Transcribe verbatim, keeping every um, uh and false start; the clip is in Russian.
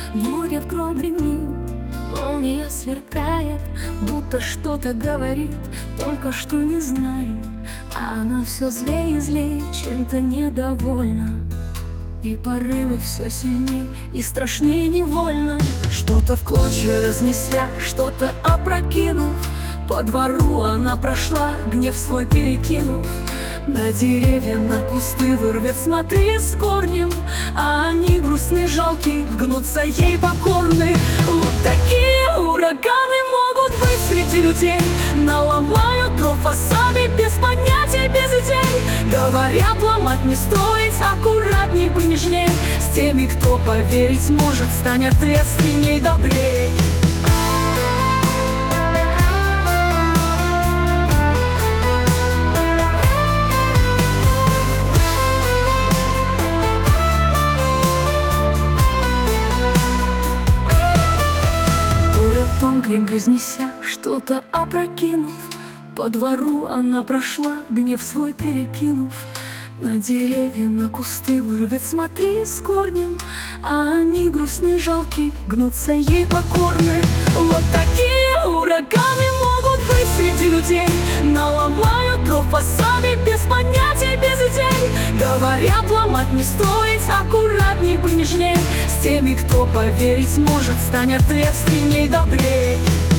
Море в гребени, молния сверкает, будто что-то говорит, только что не знаю. А она все злее и злее, чем-то недовольна. И порывы все сильней и страшнее невольно. Что-то в клочья разнеся, что-то опрокинув, по двору она прошла, гнев свой перекинув. На деревья, на кусты вырвет, смотри, с корнем, а они грустные, жалкие, гнутся ей покорны. Вот такие ураганы могут быть среди людей, наломают дров, а сами без понятия, без идей. Говорят, ломать не стоит, аккуратней, понежней. С теми, кто поверить может, стань ответственней, добрей. Тонкой грязнеся, что-то опрокинув, по двору она прошла, гнев свой перекинув. На деревья, на кусты вырвет, смотри, с корнем, а они грустные, жалкие, гнутся ей покорны. Вот такие ураганы могут быть среди людей, наломают дров, а сами без понятия, без идей. Говорят, ломать не стоит, аккуратней, понежней. С теми, кто поверить может, стань ответственней, добрей.